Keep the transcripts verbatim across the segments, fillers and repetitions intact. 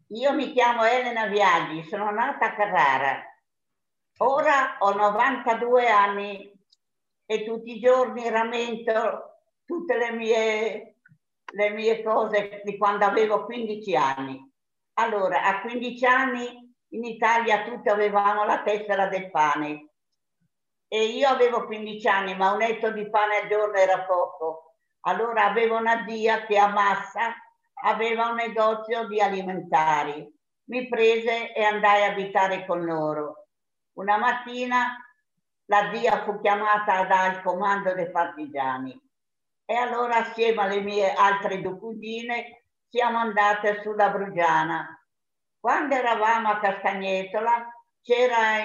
Io mi chiamo Elena Viaggi, sono nata a Carrara. Ora ho novantadue anni e tutti i giorni rammento tutte le mie, le mie cose di quando avevo quindici anni. Allora, a quindici anni in Italia tutti avevamo la tessera del pane e io avevo quindici anni, ma un etto di pane al giorno era poco. Allora avevo una zia che a Massa aveva un negozio di alimentari. Mi prese e andai a abitare con loro. Una mattina la zia fu chiamata dal comando dei partigiani e allora assieme alle mie altre due cugine siamo andate sulla Brugiana. Quando eravamo a Castagnetola c'era,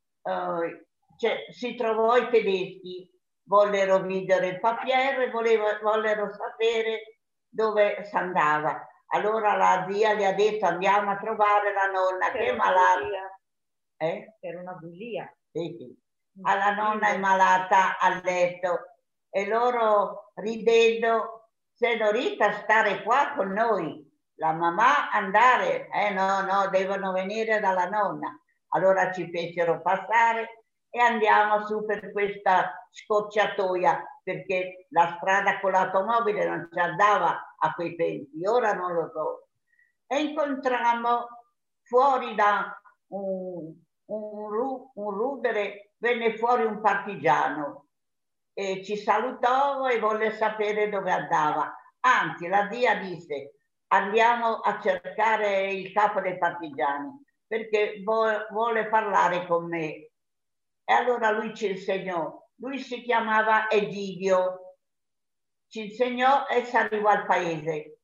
eh, si trovò i tedeschi, vollero videre il papier e volevo, vollero sapere dove si andava. Allora la zia gli ha detto andiamo a trovare la nonna che è malata. Eh? Per una bugia. Sì, sì. Alla nonna è malata a letto e loro ridendo, Senorita stare qua con noi, la mamma andare, eh no, no, devono venire dalla nonna. Allora ci fecero passare e andiamo su per questa scocciatoia perché la strada con l'automobile non ci andava a quei tempi, ora non lo so. E incontrammo fuori da un, un, un rudere, venne fuori un partigiano e ci salutò e volle sapere dove andava. Anzi, la zia disse andiamo a cercare il capo dei partigiani perché vuole parlare con me. E allora lui ci insegnò, lui si chiamava Egidio, ci insegnò e si arrivò al paese.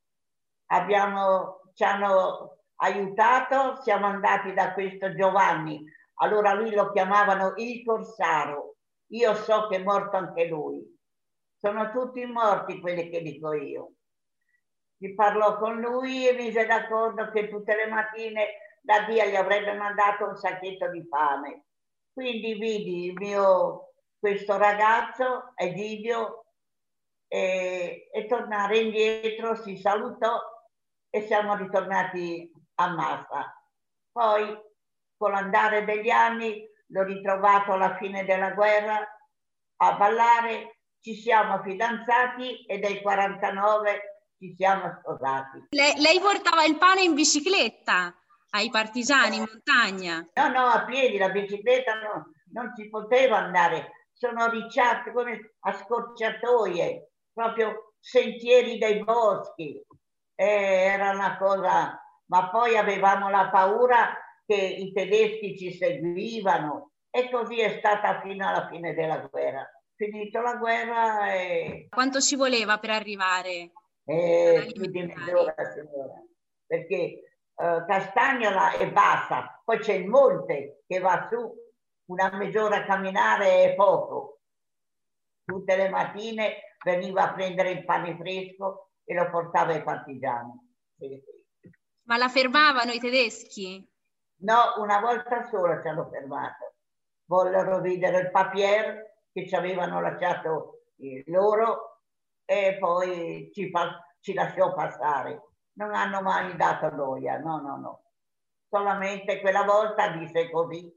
Abbiamo, ci hanno aiutato, siamo andati da questo Giovanni, allora lui lo chiamavano il Corsaro, io so che è morto anche lui, sono tutti morti quelli che dico io. Si parlò con lui e mise d'accordo che tutte le mattine la zia gli avrebbe mandato un sacchetto di pane. Quindi vidi il mio, questo ragazzo, Egidio, e, e tornare indietro, si salutò e siamo ritornati a Massa. Poi, con l'andare degli anni, l'ho ritrovato alla fine della guerra a ballare, ci siamo fidanzati e dai quarantanove ci siamo sposati. Lei, lei portava il pane in bicicletta ai partigiani in montagna? No, no, a piedi, la bicicletta no, non si poteva andare, sono ricciate come a scorciatoie, proprio sentieri dei boschi. Eh, era una cosa, ma poi avevamo la paura che i tedeschi ci seguivano e così è stata fino alla fine della guerra. Finito la guerra e... Quanto ci voleva per arrivare? Eh, più di mezz'ora, signora, perché Uh, Castagnola è bassa, poi c'è il monte che va su, una mezz'ora a camminare è poco. Tutte le mattine veniva a prendere il pane fresco e lo portava ai partigiani. Sì, sì. Ma la fermavano i tedeschi? No, una volta sola ci hanno fermato. Vollero vedere il papier che ci avevano lasciato eh, loro e poi ci, ci lasciò passare. Non hanno mai dato noia, no, no, no. Solamente quella volta disse così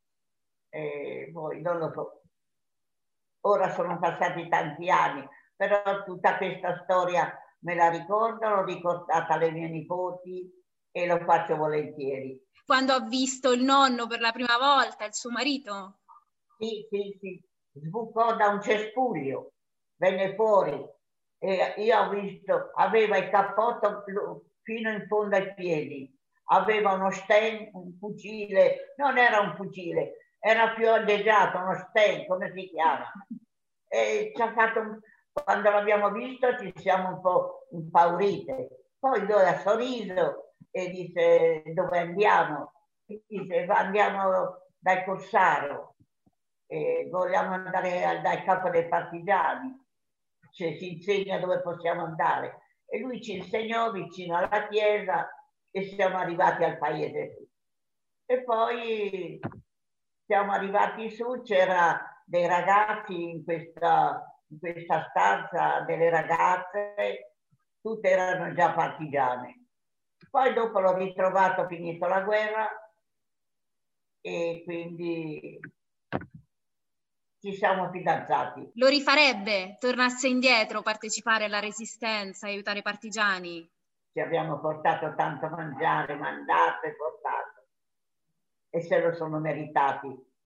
e poi non lo so. Ora sono passati tanti anni, però tutta questa storia me la ricordo, l'ho ricordata alle mie nipoti e lo faccio volentieri. Quando ha visto il nonno per la prima volta, il suo marito? Sì, sì, sì. Sbucò da un cespuglio, venne fuori. E io ho visto, aveva il cappotto fino in fondo ai piedi, aveva uno sten, un fucile, non era un fucile, era più aleggiato, uno sten, come si chiama. E ci ha fatto un, quando l'abbiamo visto ci siamo un po' impaurite. Poi lui ha sorriso e disse dove andiamo? E disse andiamo dal Corsaro, e vogliamo andare dal capo dei partigiani. Cioè, si insegna dove possiamo andare e lui ci insegnò vicino alla chiesa e siamo arrivati al paese e poi siamo arrivati su, c'era dei ragazzi in questa, in questa stanza, delle ragazze, tutte erano già partigiane Poi dopo l'ho ritrovato finito la guerra e quindi ci siamo fidanzati. Lo rifarebbe? Tornasse indietro, partecipare alla resistenza, aiutare i partigiani? Ci abbiamo portato tanto a mangiare, mandato e portato. E se lo sono meritati.